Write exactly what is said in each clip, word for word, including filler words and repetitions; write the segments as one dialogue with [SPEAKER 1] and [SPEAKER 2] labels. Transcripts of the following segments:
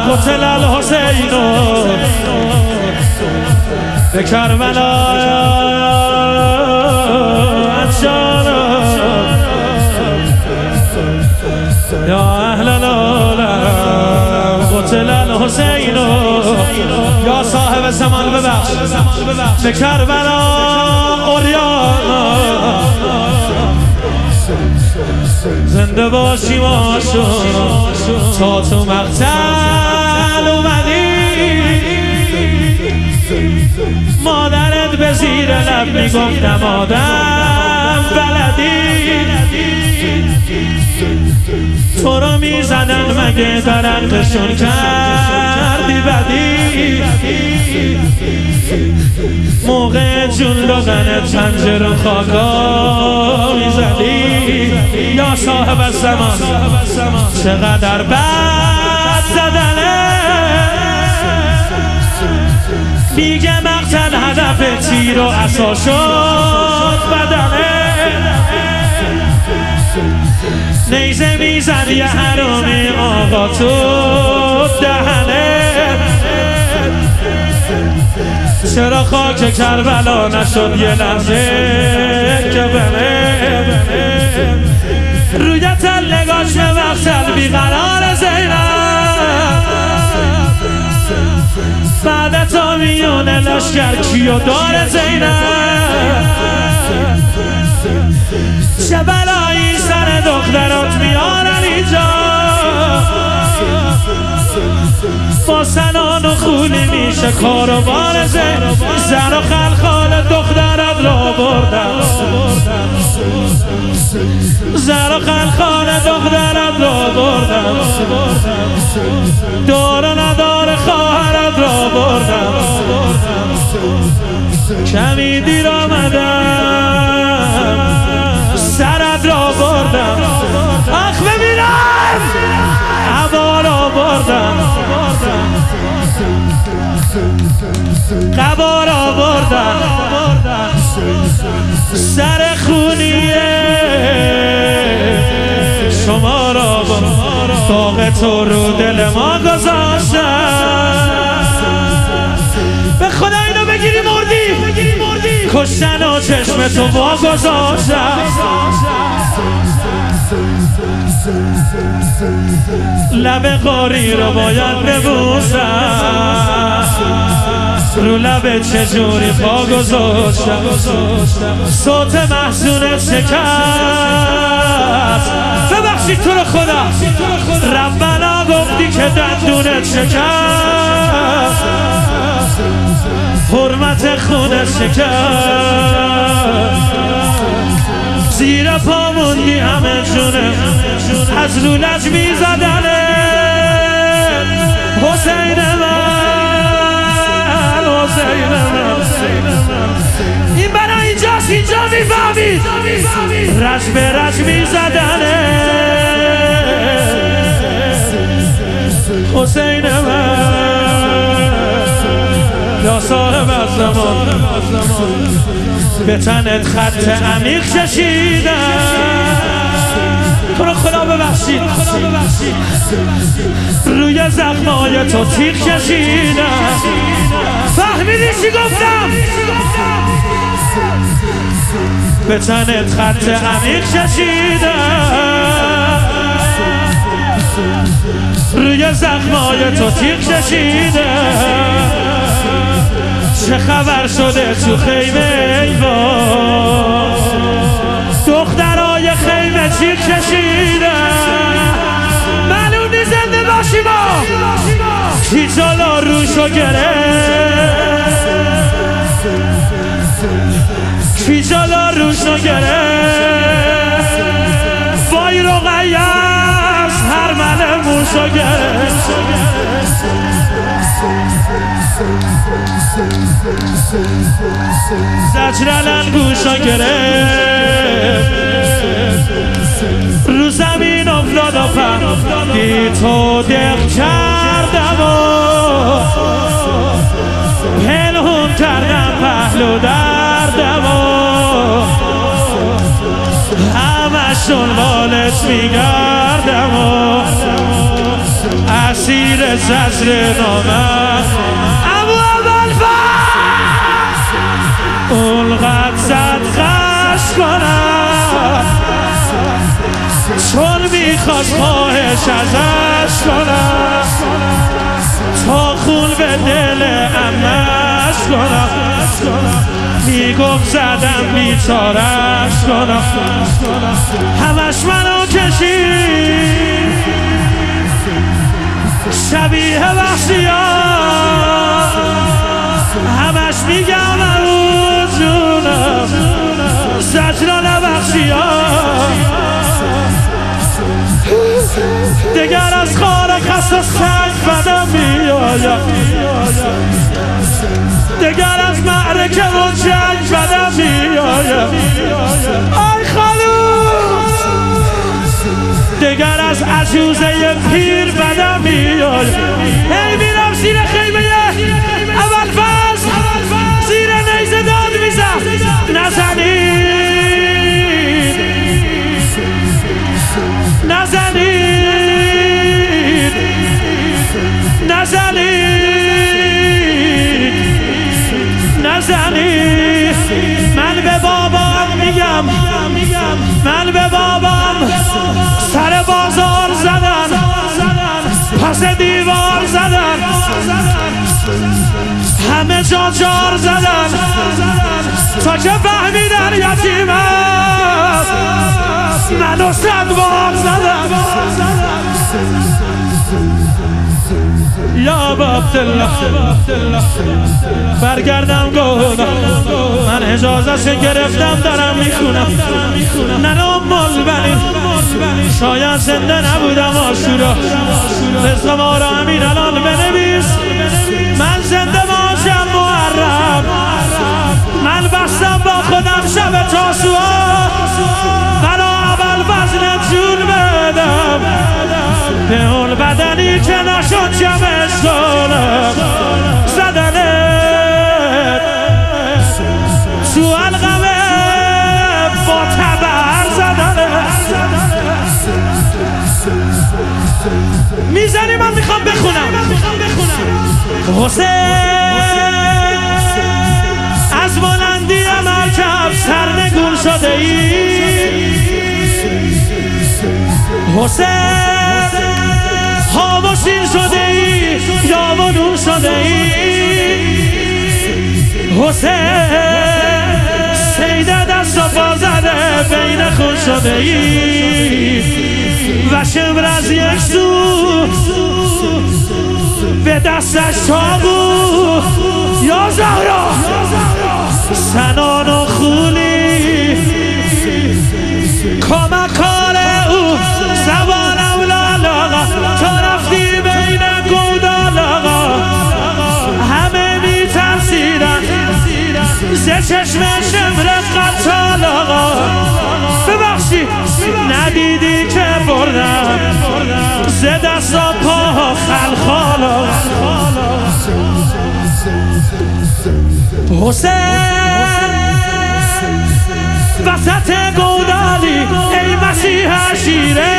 [SPEAKER 1] قتل الحسین به کربلا یا اهل العالم قتل الحسین یا صاحب زمان ببخش به کربلا عریان زنده باشی ماشون تا تو مقتل اومدی مادرت به زیر لب میگفت نمادم بلدی تو رو میزنن مگه درنگشون کردی بدی موقع جون لغنت پنجه رو خاکا میزدی یا صاحب الزمان چقدر بد زدنه میگه مقتل هدف تیر و عصا شد بدنه نیزه میزد یه حرامی آقا تو دهنه چرا خاک کربلا نشد یه لحظه که بره روی تلگاش به مقتل بیقرار زینب بعد تا میونه لشکر کیو داره زینب چه بلایی سر دخترات میارن اینجا با سنان و خونی میشه کار و بار زن زن و خلخال دخترات را بردن زن و خلخال دخترات را بردن دار و ندار خواهرات را بردن کمی دیر آمدم سرت را بردم آخ ببینم عبا را بردم قبا را بردم سر خونیه شما را داغ تو رو دل ما گذاشتم به خدا اینو بگیری مردی کشتن و چشم تو با گذاشتم لب قاری رو باید ببوسم رو لب چجوری پا گذاشتم صوت محزونت شکست ببخشید تو رو خدا ربنا گفتی که دندونت شکست حرمت خونت شکست زیر پا موندی همه جونه از لولج میزدنه حسین من حسین من این برای اینجاست اینجا میفهمید رج به رج میزدنه حسین من یا صاحب الزمان به تنت خط عمیق کشیدم تو رو خدا ببخشید روی زخمای تو تیغ کشیدم فهمیدی چی گفتم؟ به تنت خط عمیق کشیدم روی زخمای تو تیغ کشیدم چه خبر شده تو خیمه ایوان دخترای خیمه چی کشیدن معلومی زنده باشی ما کی جلو روشو گرفت کی جلو روشو گرفت وای رو قیاس هر مل موشو گرفت زجرلن گوشا گرفت رو زمین افتاد و فهمید تو دق کردم و پنهون کردم پهلو دردم و همش دنبالت میگردم و از اسیر زجر نامه ابو ابوالفضل اونقدر زد خش کنم چون میخواست خواهش ازش کنم تا خون به دل امش کنم میگفت زدم بیچارش کنم همش منو کشید شبیه وحشیان همش میگم او جونم زجران وحشیان دگر از خار خست و سنگ بدم میایم دگر از معرکه و جنگ بدم میایم آی خانوم دگر از عجوزه پیر بدم میایم هی میرم زیر خیمه ابوالفضل زیر نیزه داد میزم نزنید نزنید نزنید نزنید من به بابام میگم من به بابام سر بازار زدن پس دیوار زدن همه جا جار زدن تا که فهمیدن یتیمم منو صد بار زدن یا عبدالله برگردم گفتم من اجازه گرفتم دارم میخونم ننام مزبنی شاید زنده نبودم آشورا رزق ما را امین الان بنویس من زنده باشم محرم من بستم با خودم شب تاسوعا بلا ابوالفضل جون بدم به اون بدنی که نشد جمعش کنم زدنت تو علقمه با تبر زدنت میزنی من میخوام بخونم حسین از بلندی مرکب سرنگون شده ای حسین خاموشین شده ای یا منون شده ای حسین سیده دست و پا زده بین خون شده ای و شمر از یک سو به دستش چاقو یا زهرا سنان و خولی کمک کار او زبانم لالاغا تا رفتی بین گودالاغا همه می ترسیدن ز چشم شمر قتالاغا ببخشی ندیدی که بردم ز دست و پا خلخالا حسین وسط گودالی ای مسیح شیره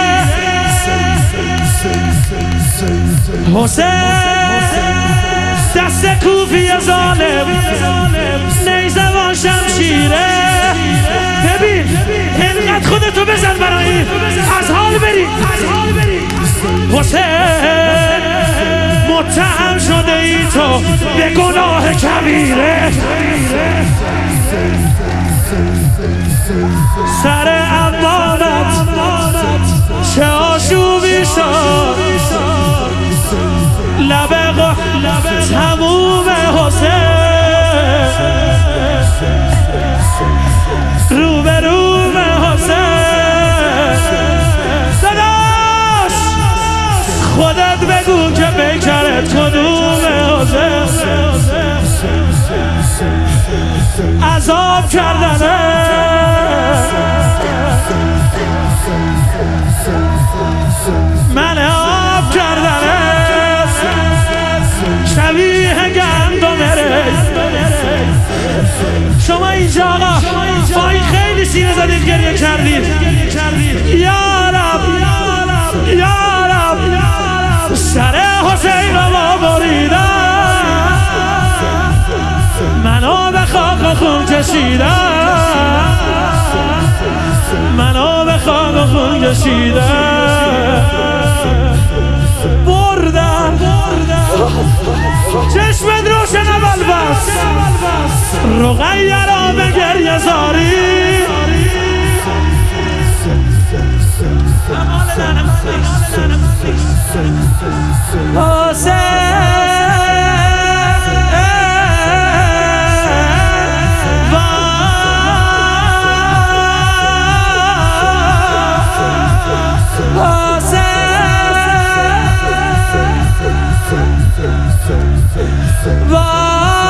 [SPEAKER 1] حسین دست کوفی ظالم نیزه و شمشیره ببین اینقدر خودتو بزن برای این از حال بری حسین متهم شده ای تو به گناه کبیره سر امانت چه آشوبی شد لب تموم حسین رو به رو به حسین داداش خودت بگو که بیکرت کدوم حسین عذاب کردنه من آب کردنه شبیه گندم شما اینجا آقا فایی خیلی سینه زدید گریه کردید یا رب یا رب کشیدن، منو به خاک و خون کشیدن، بردن چشمت روشن اول بس، رقیه را به گریه زاری،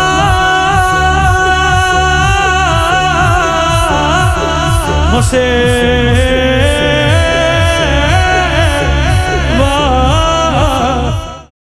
[SPEAKER 1] حسین